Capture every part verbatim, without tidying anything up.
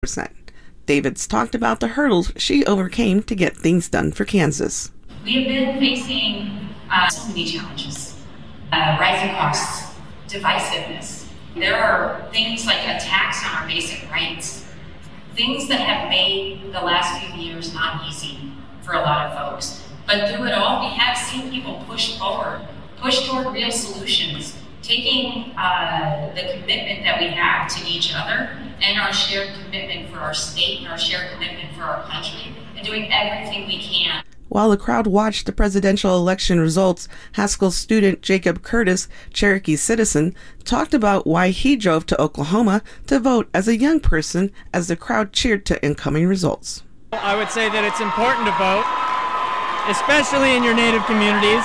percent. Davids talked about the hurdles she overcame to get things done for Kansas. We have been facing uh, so many challenges. Uh, rising costs, divisiveness. There are things like attacks on our basic rights, things that have made the last few years not easy for a lot of folks. But through it all, we have seen people push forward, push toward real solutions, taking uh, the commitment that we have to each other and our shared commitment for our state and our shared commitment for our country and doing everything we can. While the crowd watched the presidential election results, Haskell student Jacob Curtis, Cherokee citizen, talked about why he drove to Oklahoma to vote as a young person as the crowd cheered to incoming results. I would say that it's important to vote, especially in your native communities.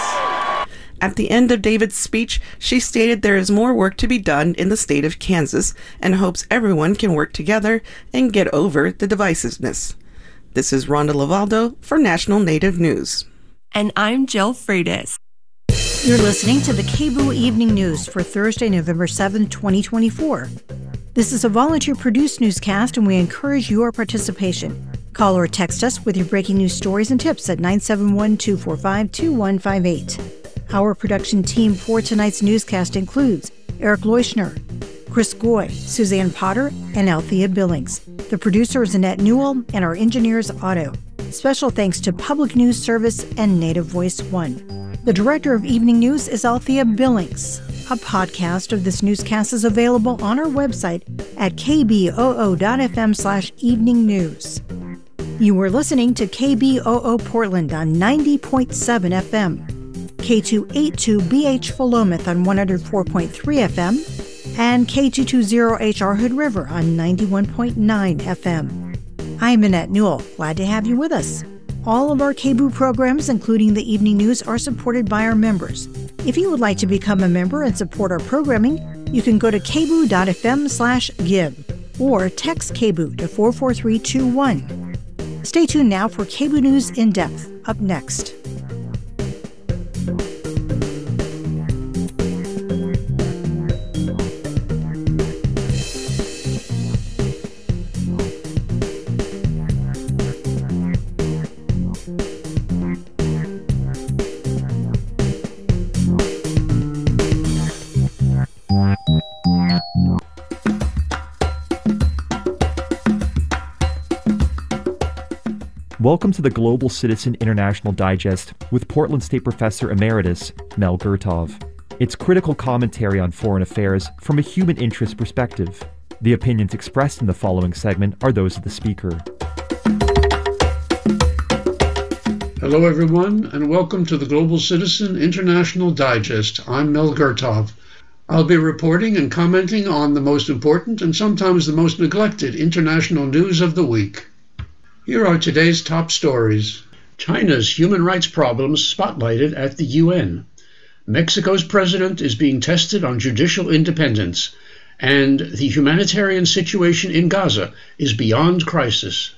At the end of David's speech, she stated there is more work to be done in the state of Kansas and hopes everyone can work together and get over the divisiveness. This is Rhonda Lavaldo for National Native News. And I'm Jill Freitas. You're listening to the K B O O Evening News for Thursday, November seventh, twenty twenty-four. This is a volunteer-produced newscast, and we encourage your participation. Call or text us with your breaking news stories and tips at nine seven one, two four five, two one five eight. Our production team for tonight's newscast includes Eric Leuschner, Chris Goy, Suzanne Potter, and Althea Billings. The producer is Annette Newell, and our engineer is Otto. Special thanks to Public News Service and Native Voice One. The director of Evening News is Althea Billings. A podcast of this newscast is available on our website at k b o o dot f m slash evening news. You were listening to K B O O Portland on ninety point seven F M, K two eighty-two B H Philomath on one oh four point three F M, and K two twenty H R Hood River on ninety-one point nine F M. I'm Annette Newell. Glad to have you with us. All of our K B O O programs, including the evening news, are supported by our members. If you would like to become a member and support our programming, you can go to k b o o dot f m slash give or text K B O O to four four three two one. Stay tuned now for K B O O News in Depth, up next. Welcome to the Global Citizen International Digest with Portland State Professor Emeritus Mel Gertov. It's critical commentary on foreign affairs from a human interest perspective. The opinions expressed in the following segment are those of the speaker. Hello everyone, and welcome to the Global Citizen International Digest. I'm Mel Gertov. I'll be reporting and commenting on the most important and sometimes the most neglected international news of the week. Here are today's top stories. China's human rights problems spotlighted at the U N. Mexico's president is being tested on judicial independence. And the humanitarian situation in Gaza is beyond crisis.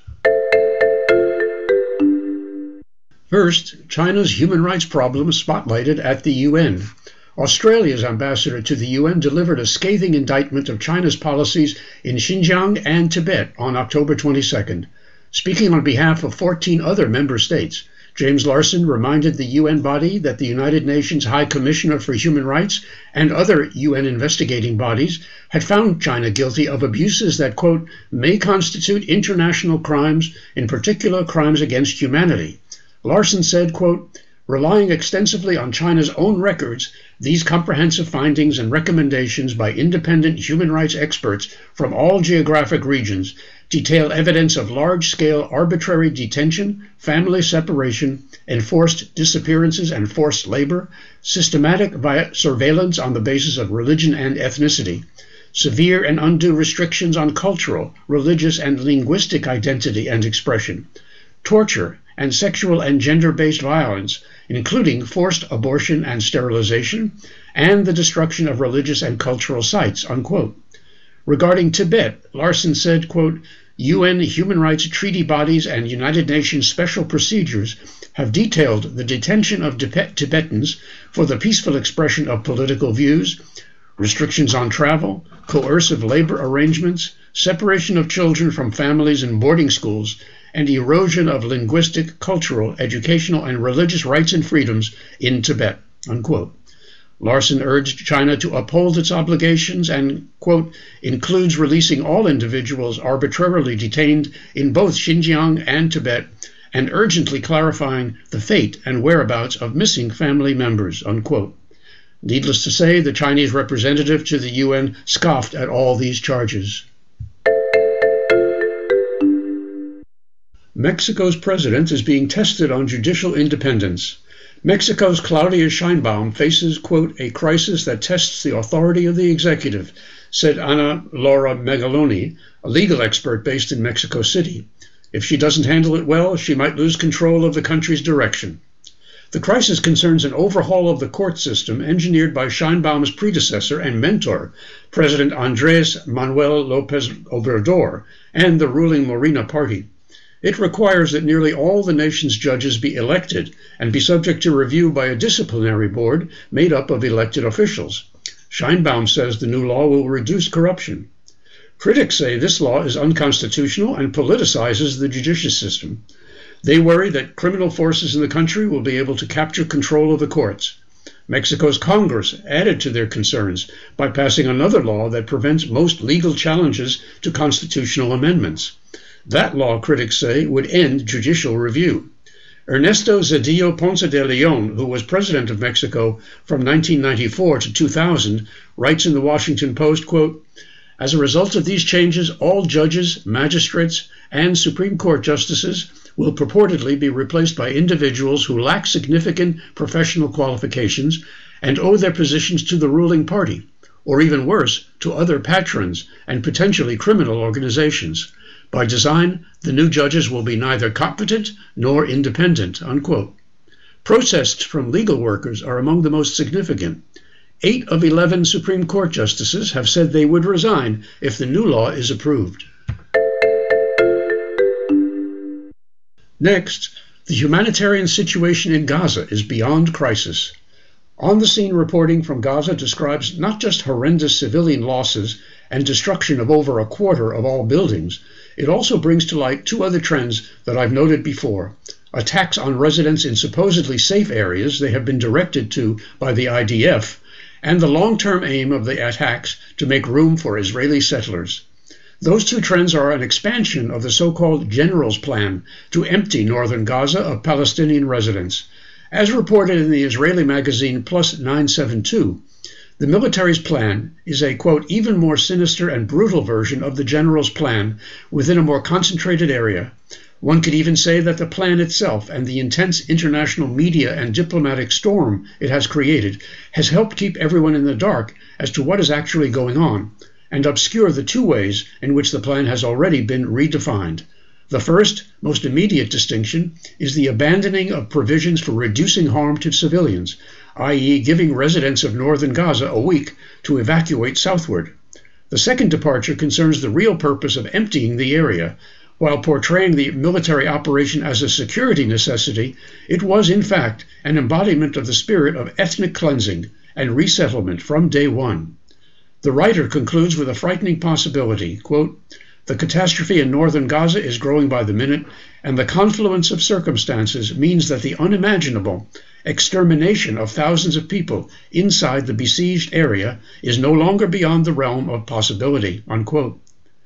First, China's human rights problems spotlighted at the U N. Australia's ambassador to the U N delivered a scathing indictment of China's policies in Xinjiang and Tibet on October twenty-second. Speaking on behalf of fourteen other member states, James Larson reminded the U N body that the United Nations High Commissioner for Human Rights and other U N investigating bodies had found China guilty of abuses that, quote, may constitute international crimes, in particular crimes against humanity. Larson said, quote, relying extensively on China's own records, these comprehensive findings and recommendations by independent human rights experts from all geographic regions detail evidence of large-scale arbitrary detention, family separation, enforced disappearances and forced labor, systematic vi- surveillance on the basis of religion and ethnicity, severe and undue restrictions on cultural, religious, and linguistic identity and expression, torture, and sexual and gender-based violence, including forced abortion and sterilization, and the destruction of religious and cultural sites, unquote. Regarding Tibet, Larson said, quote, U N human rights treaty bodies and United Nations special procedures have detailed the detention of Tibetans for the peaceful expression of political views, restrictions on travel, coercive labor arrangements, separation of children from families in boarding schools, and erosion of linguistic, cultural, educational, and religious rights and freedoms in Tibet, unquote. Larson urged China to uphold its obligations and, quote, includes releasing all individuals arbitrarily detained in both Xinjiang and Tibet, and urgently clarifying the fate and whereabouts of missing family members, unquote. Needless to say, the Chinese representative to the U N scoffed at all these charges. Mexico's president is being tested on judicial independence. Mexico's Claudia Sheinbaum faces, quote, a crisis that tests the authority of the executive, said Ana Laura Megaloni, a legal expert based in Mexico City. If she doesn't handle it well, she might lose control of the country's direction. The crisis concerns an overhaul of the court system engineered by Sheinbaum's predecessor and mentor, President Andrés Manuel López Obrador, and the ruling Morena party. It requires that nearly all the nation's judges be elected and be subject to review by a disciplinary board made up of elected officials. Sheinbaum says the new law will reduce corruption. Critics say this law is unconstitutional and politicizes the judicial system. They worry that criminal forces in the country will be able to capture control of the courts. Mexico's Congress added to their concerns by passing another law that prevents most legal challenges to constitutional amendments. That law, critics say, would end judicial review. Ernesto Zedillo Ponce de Leon, who was president of Mexico from nineteen ninety-four to two thousand, writes in the Washington Post, quote, as a result of these changes, all judges, magistrates, and Supreme Court justices will purportedly be replaced by individuals who lack significant professional qualifications and owe their positions to the ruling party, or even worse, to other patrons and potentially criminal organizations. By design, the new judges will be neither competent nor independent, unquote. Protests from legal workers are among the most significant. Eight of eleven Supreme Court justices have said they would resign if the new law is approved. Next, the humanitarian situation in Gaza is beyond crisis. On-the-scene reporting from Gaza describes not just horrendous civilian losses and destruction of over a quarter of all buildings, it also brings to light two other trends that I've noted before. Attacks on residents in supposedly safe areas they have been directed to by the I D F, and the long-term aim of the attacks to make room for Israeli settlers. Those two trends are an expansion of the so-called General's Plan to empty northern Gaza of Palestinian residents. As reported in the Israeli magazine Plus nine seventy-two, the military's plan is a, quote, even more sinister and brutal version of the General's Plan within a more concentrated area. One could even say that the plan itself and the intense international media and diplomatic storm it has created has helped keep everyone in the dark as to what is actually going on, and obscure the two ways in which the plan has already been redefined. The first, most immediate distinction is the abandoning of provisions for reducing harm to civilians, that is giving residents of northern Gaza a week to evacuate southward. The second departure concerns the real purpose of emptying the area. While portraying the military operation as a security necessity, it was in fact an embodiment of the spirit of ethnic cleansing and resettlement from day one. The writer concludes with a frightening possibility, quote, the catastrophe in northern Gaza is growing by the minute, and the confluence of circumstances means that the unimaginable extermination of thousands of people inside the besieged area is no longer beyond the realm of possibility, unquote.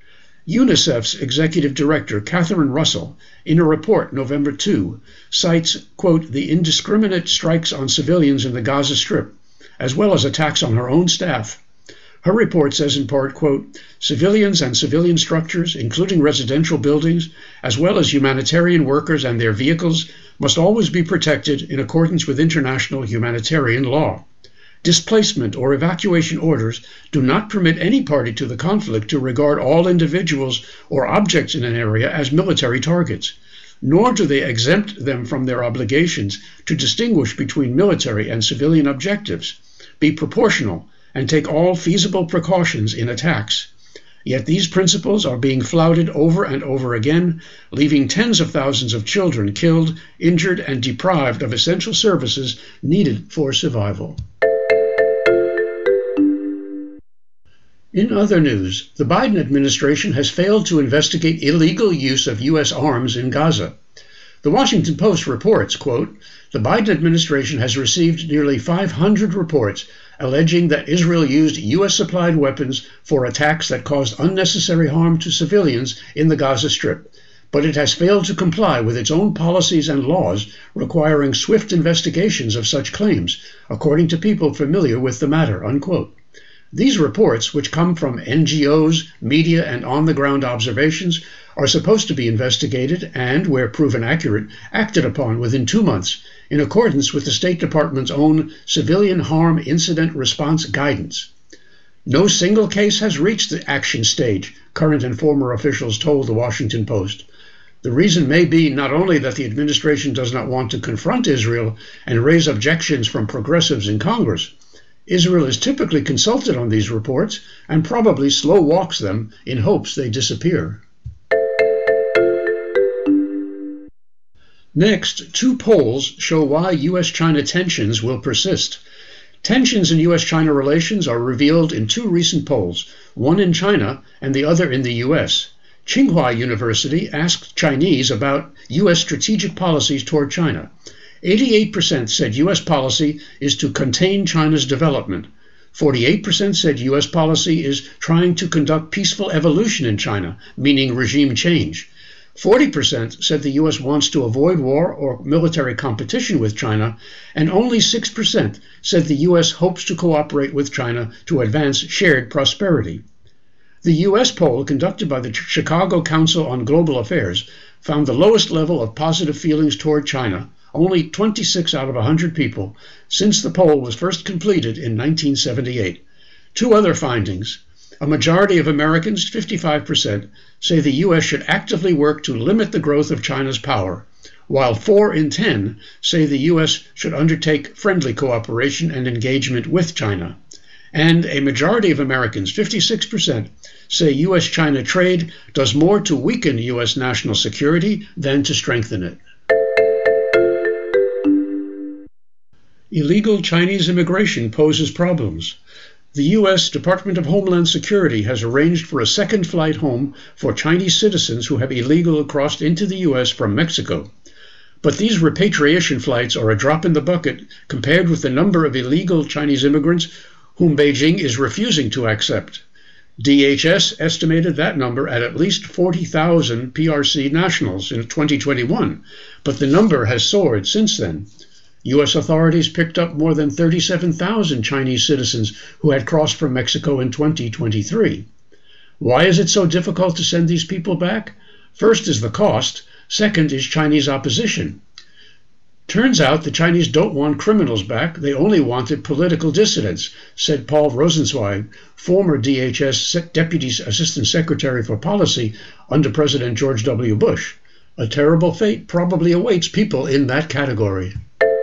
UNICEF's executive director, Catherine Russell, in a report November second, cites, quote, the indiscriminate strikes on civilians in the Gaza Strip, as well as attacks on her own staff. Her report says in part, quote, civilians and civilian structures, including residential buildings, as well as humanitarian workers and their vehicles, must always be protected in accordance with international humanitarian law. Displacement or evacuation orders do not permit any party to the conflict to regard all individuals or objects in an area as military targets, nor do they exempt them from their obligations to distinguish between military and civilian objectives, be proportional, and take all feasible precautions in attacks. Yet these principles are being flouted over and over again, leaving tens of thousands of children killed, injured, and deprived of essential services needed for survival. In other news, the Biden administration has failed to investigate illegal use of U S arms in Gaza. The Washington Post reports, quote, the Biden administration has received nearly five hundred reports alleging that Israel used U S-supplied weapons for attacks that caused unnecessary harm to civilians in the Gaza Strip, but it has failed to comply with its own policies and laws requiring swift investigations of such claims, according to people familiar with the matter, unquote. These reports, which come from N G Os, media, and on-the-ground observations, are supposed to be investigated and, where proven accurate, acted upon within two months, in accordance with the State Department's own Civilian Harm Incident Response Guidance. No single case has reached the action stage, current and former officials told the Washington Post. The reason may be not only that the administration does not want to confront Israel and raise objections from progressives in Congress. Israel is typically consulted on these reports and probably slow walks them in hopes they disappear. Next, two polls show why U S China tensions will persist. Tensions in U S China relations are revealed in two recent polls, one in China and the other in the U S. Tsinghua University asked Chinese about U S strategic policies toward China. eighty-eight percent said U S policy is to contain China's development. forty-eight percent said U S policy is trying to conduct peaceful evolution in China, meaning regime change. forty percent said the U S wants to avoid war or military competition with China, and only six percent said the U S hopes to cooperate with China to advance shared prosperity. The U S poll conducted by the Chicago Council on Global Affairs found the lowest level of positive feelings toward China, only twenty-six out of one hundred people, since the poll was first completed in nineteen seventy-eight. Two other findings. A majority of Americans, fifty-five percent, say the U S should actively work to limit the growth of China's power, while four in ten say the U S should undertake friendly cooperation and engagement with China. And a majority of Americans, fifty-six percent, say U S China trade does more to weaken U S national security than to strengthen it. Illegal Chinese immigration poses problems. The U S Department of Homeland Security has arranged for a second flight home for Chinese citizens who have illegally crossed into the U S from Mexico. But these repatriation flights are a drop in the bucket compared with the number of illegal Chinese immigrants whom Beijing is refusing to accept. D H S estimated that number at at least forty thousand P R C nationals in twenty twenty-one, but the number has soared since then. U S authorities picked up more than thirty-seven thousand Chinese citizens who had crossed from Mexico in twenty twenty-three. Why is it so difficult to send these people back? First is the cost. Second is Chinese opposition. Turns out the Chinese don't want criminals back. They only wanted political dissidents, said Paul Rosenzweig, former D H S Deputy Assistant Secretary for Policy under President George W. Bush. A terrible fate probably awaits people in that category.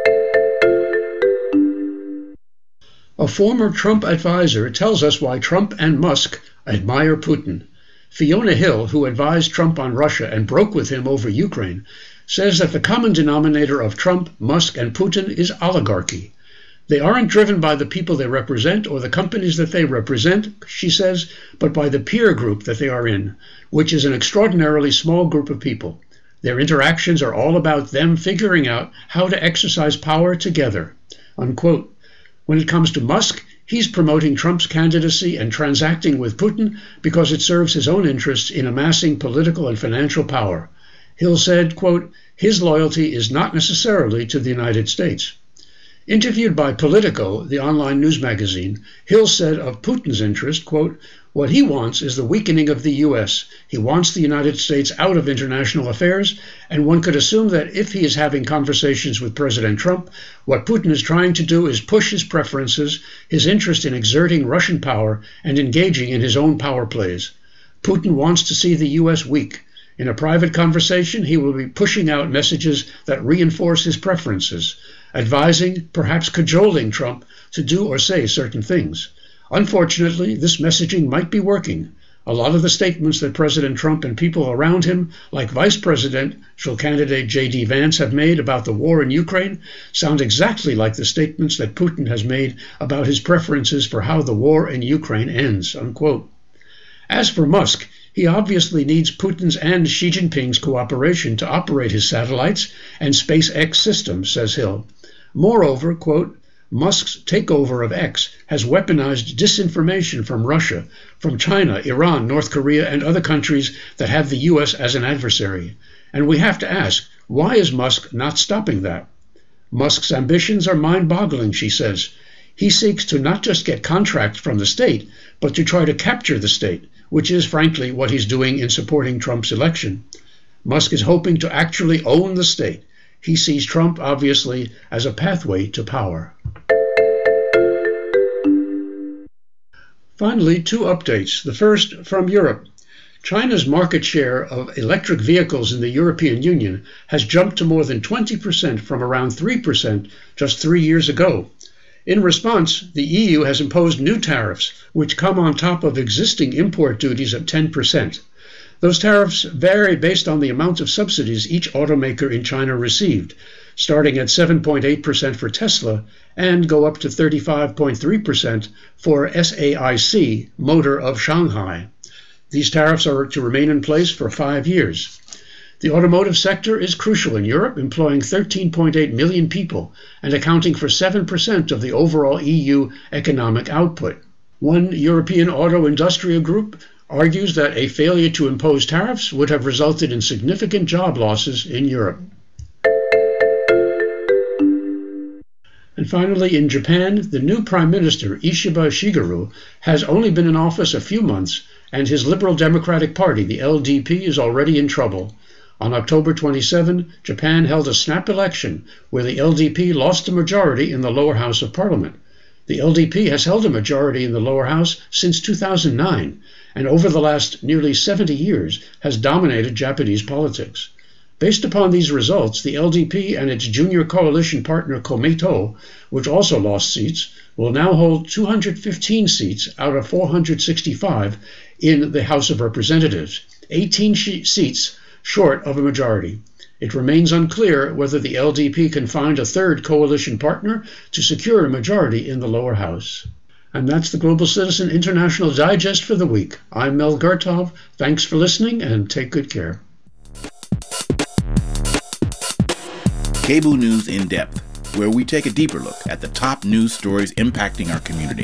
A former Trump advisor tells us why Trump and Musk admire Putin. Fiona Hill, who advised Trump on Russia and broke with him over Ukraine, says that the common denominator of Trump, Musk, and Putin is oligarchy. They aren't driven by the people they represent or the companies that they represent, she says, but by the peer group that they are in, which is an extraordinarily small group of people. Their interactions are all about them figuring out how to exercise power together, unquote. When it comes to Musk, he's promoting Trump's candidacy and transacting with Putin because it serves his own interests in amassing political and financial power. Hill said, quote, his loyalty is not necessarily to the United States. Interviewed by Politico, the online news magazine, Hill said of Putin's interest, quote, what he wants is the weakening of the U S. He wants the United States out of international affairs, and one could assume that if he is having conversations with President Trump, what Putin is trying to do is push his preferences, his interest in exerting Russian power, and engaging in his own power plays. Putin wants to see the U S weak. In a private conversation, he will be pushing out messages that reinforce his preferences, advising, perhaps cajoling Trump to do or say certain things. Unfortunately, this messaging might be working. A lot of the statements that President Trump and people around him, like Vice Presidential candidate J D Vance, have made about the war in Ukraine sound exactly like the statements that Putin has made about his preferences for how the war in Ukraine ends, unquote. As for Musk, he obviously needs Putin's and Xi Jinping's cooperation to operate his satellites and SpaceX systems, says Hill. Moreover, quote, Musk's takeover of X has weaponized disinformation from Russia, from China, Iran, North Korea, and other countries that have the U S as an adversary. And we have to ask, why is Musk not stopping that? Musk's ambitions are mind-boggling, she says. He seeks to not just get contracts from the state, but to try to capture the state, which is, frankly, what he's doing in supporting Trump's election. Musk is hoping to actually own the state. He sees Trump, obviously, as a pathway to power. Finally, two updates. The first from Europe. China's market share of electric vehicles in the European Union has jumped to more than twenty percent from around three percent just three years ago. In response, the E U has imposed new tariffs, which come on top of existing import duties of ten percent. Those tariffs vary based on the amount of subsidies each automaker in China received, starting at seven point eight percent for Tesla and go up to thirty-five point three percent for S A I C, Motor of Shanghai. These tariffs are to remain in place for five years. The automotive sector is crucial in Europe, employing thirteen point eight million people and accounting for seven percent of the overall E U economic output. One European auto industrial group argues that a failure to impose tariffs would have resulted in significant job losses in Europe. And finally, in Japan, the new Prime Minister, Ishiba Shigeru, has only been in office a few months, and his Liberal Democratic Party, the L D P, is already in trouble. On October twenty-seventh, Japan held a snap election where the L D P lost a majority in the lower house of parliament. The L D P has held a majority in the lower house since two thousand nine, and over the last nearly seventy years has dominated Japanese politics. Based upon these results, the L D P and its junior coalition partner Komeito, which also lost seats, will now hold two hundred fifteen seats out of four hundred sixty-five in the House of Representatives, eighteen sh- seats short of a majority. It remains unclear whether the L D P can find a third coalition partner to secure a majority in the lower house. And that's the Global Citizen International Digest for the week. I'm Mel Gertov. Thanks for listening and take good care. K B U News in Depth, where we take a deeper look at the top news stories impacting our community.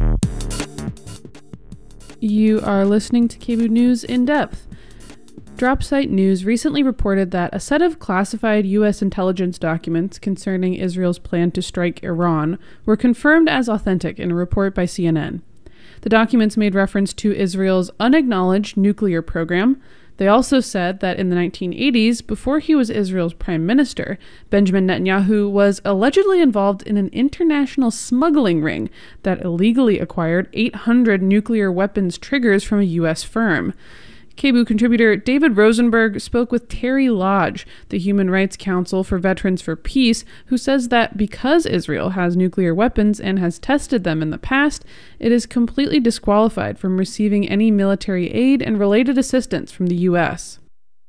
You are listening to K B U News in Depth. DropSite News recently reported that a set of classified U S intelligence documents concerning Israel's plan to strike Iran were confirmed as authentic in a report by C N N. The documents made reference to Israel's unacknowledged nuclear program. They also said that in the nineteen eighties, before he was Israel's prime minister, Benjamin Netanyahu was allegedly involved in an international smuggling ring that illegally acquired eight hundred nuclear weapons triggers from a U S firm. K B U contributor David Rosenberg spoke with Terry Lodge, the Human Rights Council for Veterans for Peace, who says that because Israel has nuclear weapons and has tested them in the past, it is completely disqualified from receiving any military aid and related assistance from the U S.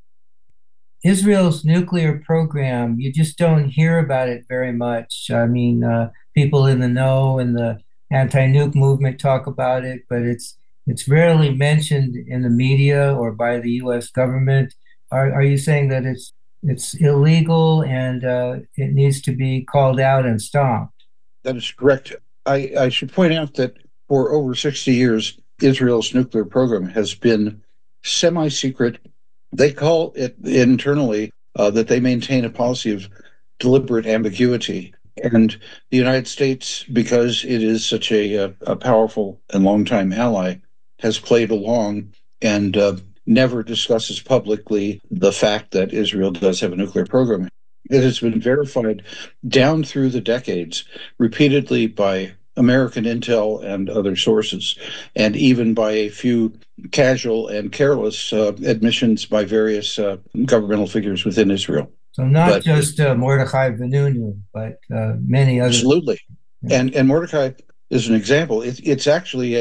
Israel's nuclear program, you just don't hear about it very much. I mean, uh, people in the know and the anti-nuke movement talk about it, but it's It's rarely mentioned in the media or by the U S government. Are, are you saying that it's it's illegal and uh, it needs to be called out and stopped? That is correct. I, I should point out that for over sixty years, Israel's nuclear program has been semi-secret. They call it internally uh, that they maintain a policy of deliberate ambiguity. And the United States, because it is such a, a powerful and longtime ally, has played along and uh, never discusses publicly the fact that Israel does have a nuclear program. It has been verified down through the decades repeatedly by American intel and other sources, and even by a few casual and careless uh, admissions by various uh, governmental figures within Israel. So not but, just uh, Mordechai Vanunu, but uh, many others. Absolutely. Yeah. And, and Mordechai is an example. It, it's actually a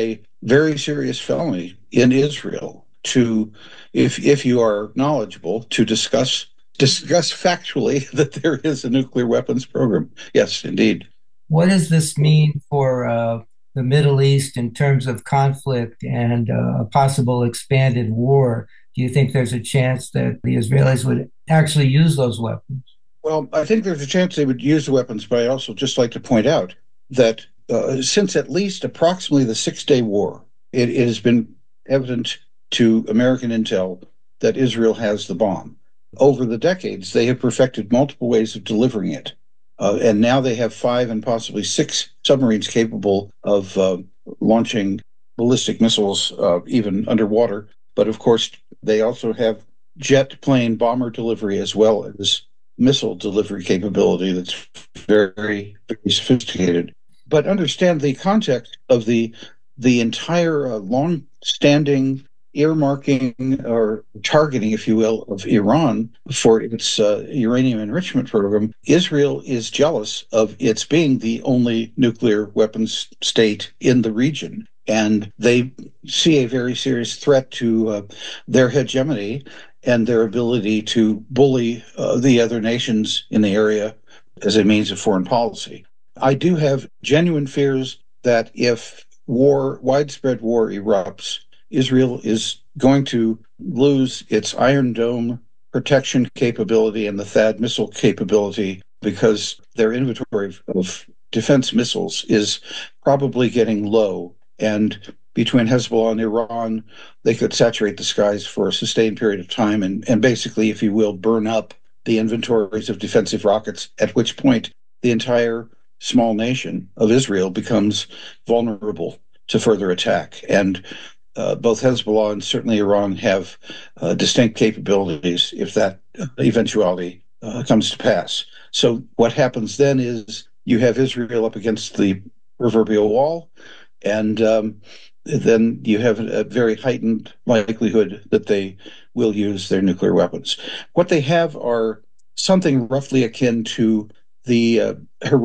very serious felony in Israel to, if if you are knowledgeable, to discuss discuss factually that there is a nuclear weapons program. Yes, indeed. What does this mean for uh, the Middle East in terms of conflict and uh, a possible expanded war? Do you think there's a chance that the Israelis would actually use those weapons? Well, I think there's a chance they would use the weapons, but I'd also just like to point out that uh, since at least approximately the Six-Day War, it, it has been evident to American intel that Israel has the bomb. Over the decades, they have perfected multiple ways of delivering it. Uh, and now they have five and possibly six submarines capable of uh, launching ballistic missiles, uh, even underwater. But of course, they also have jet plane bomber delivery as well as missile delivery capability that's very, very sophisticated. But understand the context of the the entire uh, long-standing earmarking or targeting, if you will, of Iran for its uh, uranium enrichment program. Israel is jealous of its being the only nuclear weapons state in the region. And they see a very serious threat to uh, their hegemony and their ability to bully uh, the other nations in the area as a means of foreign policy. I do have genuine fears that if war, widespread war erupts, Israel is going to lose its Iron Dome protection capability and the THAAD missile capability because their inventory of defense missiles is probably getting low. And between Hezbollah and Iran, they could saturate the skies for a sustained period of time and, and basically, if you will, burn up the inventories of defensive rockets, at which point the entire small nation of Israel becomes vulnerable to further attack. And uh, both Hezbollah and certainly Iran have uh, distinct capabilities if that eventuality uh, comes to pass. So what happens then is you have Israel up against the proverbial wall, and um, then you have a very heightened likelihood that they will use their nuclear weapons. What they have are something roughly akin to the uh,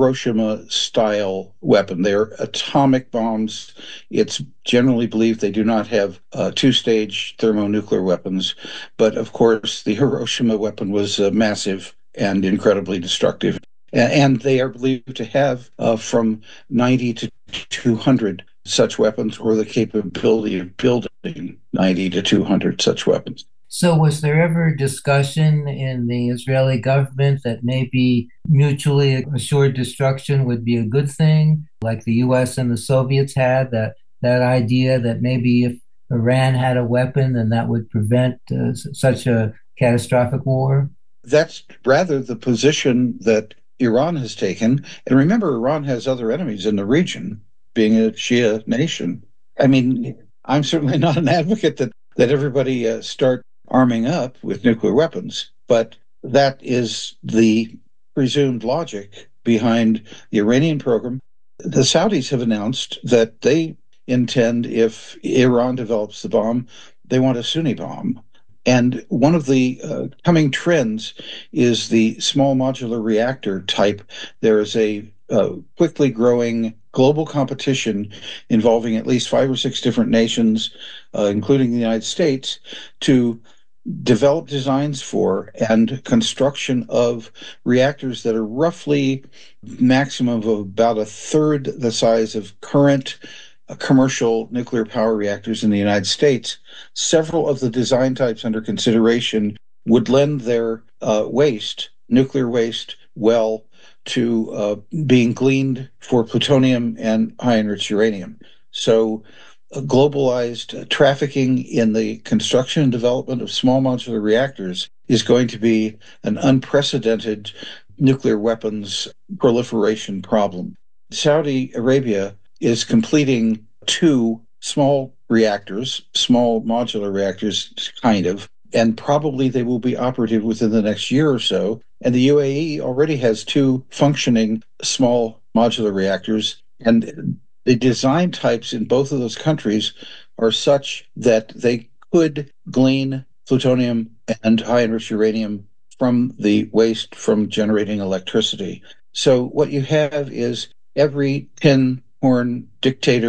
Hiroshima-style weapon. They're atomic bombs. It's generally believed they do not have uh, two-stage thermonuclear weapons, but of course the Hiroshima weapon was uh, massive and incredibly destructive. And they are believed to have uh, from ninety to two hundred such weapons, or the capability of building ninety to two hundred such weapons. So was there ever discussion in the Israeli government that maybe mutually assured destruction would be a good thing, like the U S and the Soviets had, that, that idea that maybe if Iran had a weapon, then that would prevent uh, such a catastrophic war? That's rather the position that Iran has taken. And remember, Iran has other enemies in the region, being a Shia nation. I mean, I'm certainly not an advocate that, that everybody uh, start arming up with nuclear weapons, but that is the presumed logic behind the Iranian program. The Saudis have announced that they intend, if Iran develops the bomb, they want a Sunni bomb. And one of the uh, coming trends is the small modular reactor type. There is a uh, quickly growing global competition involving at least five or six different nations, uh, including the United States, to develop designs for and construction of reactors that are roughly maximum of about a third the size of current uh, commercial nuclear power reactors in the United States. Several of the design types under consideration would lend their uh, waste, nuclear waste, well to uh, being gleaned for plutonium and high-enriched uranium. So uh, globalized uh, trafficking in the construction and development of small modular reactors is going to be an unprecedented nuclear weapons proliferation problem. Saudi Arabia is completing two small reactors, small modular reactors, kind of, and probably they will be operative within the next year or so. And the U A E already has two functioning small modular reactors, and the design types in both of those countries are such that they could glean plutonium and high-enriched uranium from the waste from generating electricity. So what you have is every tin horn dictator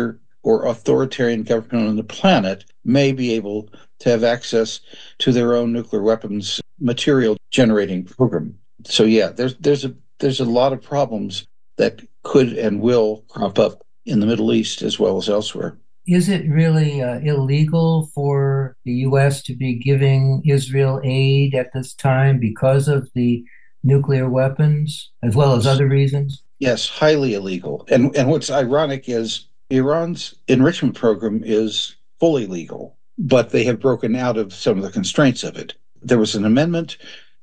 or authoritarian government on the planet may be able to have access to their own nuclear weapons material generating program. So yeah, there's there's a there's a lot of problems that could and will crop up in the Middle East as well as elsewhere. Is it really uh, illegal for the U S to be giving Israel aid at this time because of the nuclear weapons, as well as other reasons? Yes, highly illegal. And and what's ironic is Iran's enrichment program is fully legal, but they have broken out of some of the constraints of it. There was an amendment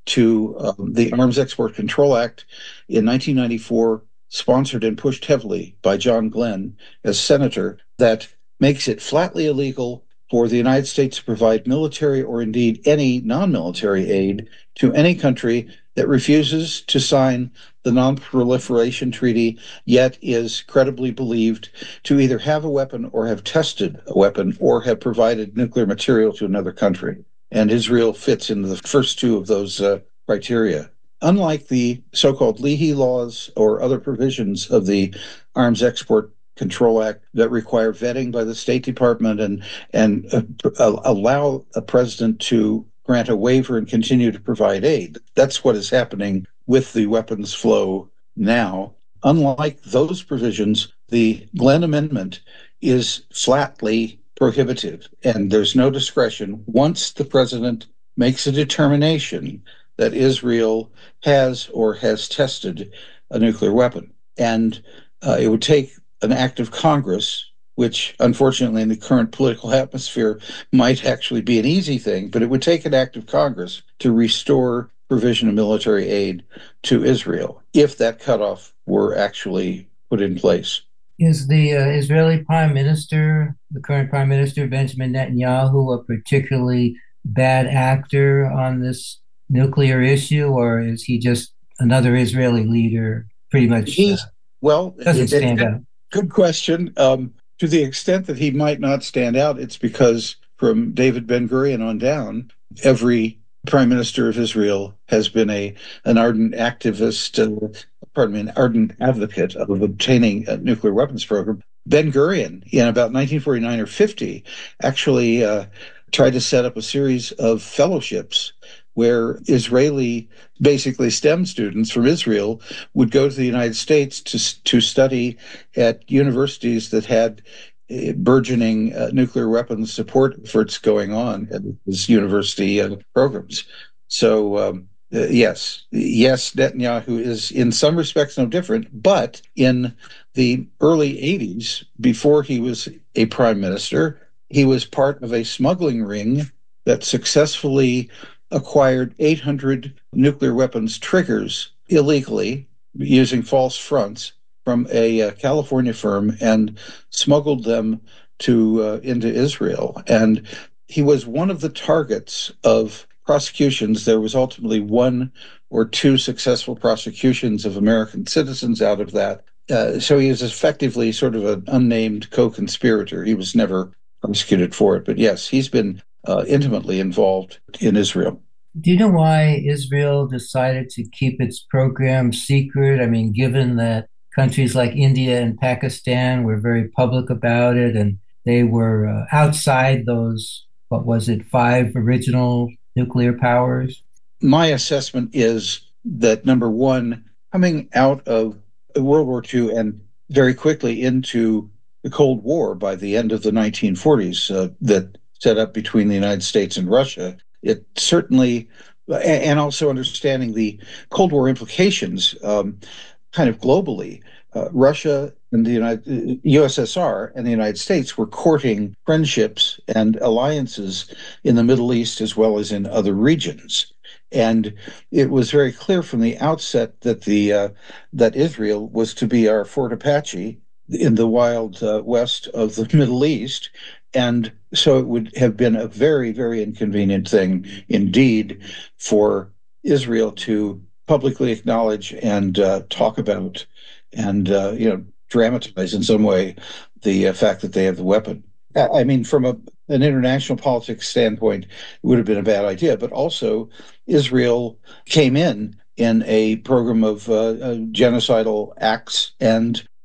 to um, the Arms Export Control Act in nineteen ninety-four, sponsored and pushed heavily by John Glenn as senator, that makes it flatly illegal for the United States to provide military or indeed any non-military aid to any country that refuses to sign the Non-Proliferation Treaty, yet is credibly believed to either have a weapon or have tested a weapon or have provided nuclear material to another country. And Israel fits into the first two of those uh, criteria. Unlike the so-called Leahy laws or other provisions of the Arms Export Control Act that require vetting by the State Department and and uh, allow a president to grant a waiver and continue to provide aid. That's what is happening with the weapons flow now. Unlike those provisions, the Glenn Amendment is flatly prohibitive, and there's no discretion once the president makes a determination that Israel has or has tested a nuclear weapon. And uh, it would take an act of Congress, which unfortunately in the current political atmosphere might actually be an easy thing, but it would take an act of Congress to restore provision of military aid to Israel if that cutoff were actually put in place. Is the uh, Israeli Prime Minister, the current Prime Minister, Benjamin Netanyahu, a particularly bad actor on this nuclear issue, or is he just another Israeli leader pretty much? He's, uh, well, doesn't stand it, out. Good question. Um, to the extent that he might not stand out, it's because from David Ben-Gurion on down, every Prime Minister of Israel has been a an ardent activist, uh, pardon me, an ardent advocate of obtaining a nuclear weapons program. Ben-Gurion, in about nineteen forty-nine or fifty, actually uh, tried to set up a series of fellowships where Israeli, basically STEM students from Israel, would go to the United States to to study at universities that had uh, burgeoning uh, nuclear weapons support efforts going on at these university uh, programs. So, um, uh, yes, yes, Netanyahu is in some respects no different, but in the early eighties, before he was a prime minister, he was part of a smuggling ring that successfully acquired eight hundred nuclear weapons triggers illegally using false fronts from a uh, California firm and smuggled them to uh, into Israel. And he was one of the targets of prosecutions. There was ultimately one or two successful prosecutions of American citizens out of that. Uh, so he is effectively sort of an unnamed co-conspirator. He was never prosecuted for it. But yes, he's been Uh, intimately involved in Israel. Do you know why Israel decided to keep its program secret? I mean, given that countries like India and Pakistan were very public about it, and they were uh, outside those, what was it, five original nuclear powers? My assessment is that, number one, coming out of World War Two and very quickly into the Cold War by the end of the nineteen forties, uh, that set up between the United States and Russia, it certainly, and also understanding the Cold War implications um, kind of globally, uh, Russia and the United, U S S R and the United States were courting friendships and alliances in the Middle East as well as in other regions. And it was very clear from the outset that the uh, that Israel was to be our Fort Apache in the wild uh, west of the Middle East. And so it would have been a very, very inconvenient thing indeed for Israel to publicly acknowledge and uh, talk about and, uh, you know, dramatize in some way the uh, fact that they have the weapon. I mean, from a, an international politics standpoint, it would have been a bad idea. But also, Israel came in in a program of uh, uh, genocidal acts, and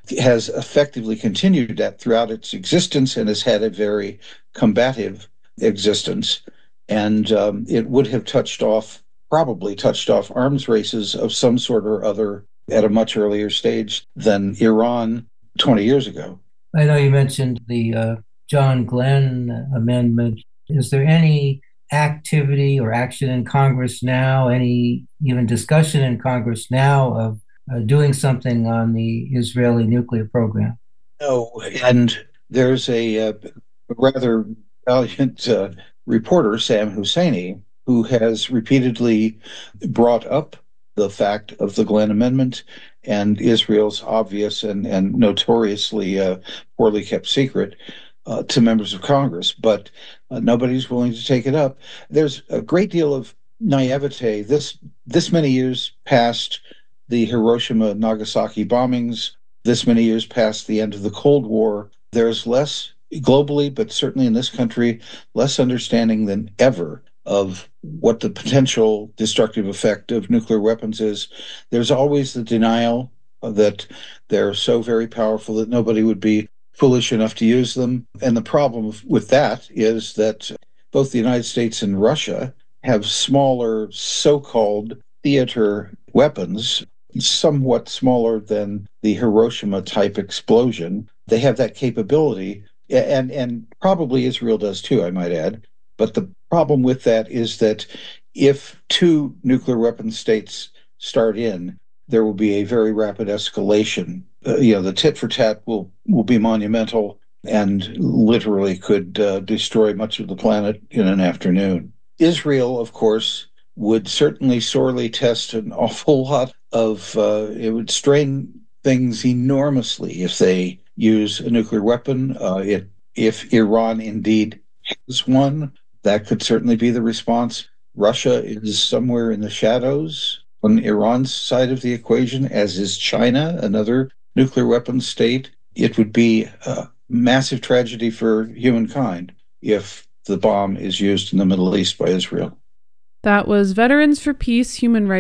has effectively continued that throughout its existence and has had a very combative existence. And um, it would have touched off, probably touched off arms races of some sort or other at a much earlier stage than Iran twenty years ago. I know you mentioned the uh, John Glenn amendment. Is there any activity or action in Congress now, any even discussion in Congress now of uh, doing something on the Israeli nuclear program? No, and there's a, uh, rather valiant uh, reporter, Sam Husseini, who has repeatedly brought up the fact of the Glenn Amendment and Israel's obvious and, and notoriously uh, poorly kept secret uh, to members of Congress, but uh, nobody's willing to take it up. There's a great deal of naivete. This, this many years past the Hiroshima-Nagasaki bombings, this many years past the end of the Cold War, there's less globally, but certainly in this country, less understanding than ever of what the potential destructive effect of nuclear weapons is. There's always the denial that they're so very powerful that nobody would be foolish enough to use them. And the problem with that is that both the United States and Russia have smaller so-called theater weapons, somewhat smaller than the Hiroshima-type explosion. They have that capability, and, and probably Israel does too, I might add. But the problem with that is that if two nuclear weapon states start in, there will be a very rapid escalation. Uh, you know, the tit for tat will, will be monumental and literally could uh, destroy much of the planet in an afternoon. Israel, of course, would certainly sorely test an awful lot of, uh, it would strain things enormously if they use a nuclear weapon. Uh, it, if Iran indeed has one, that could certainly be the response. Russia is somewhere in the shadows on Iran's side of the equation, as is China, another nuclear weapons state. It would be a massive tragedy for humankind if the bomb is used in the Middle East by Israel. That was Veterans for Peace human rights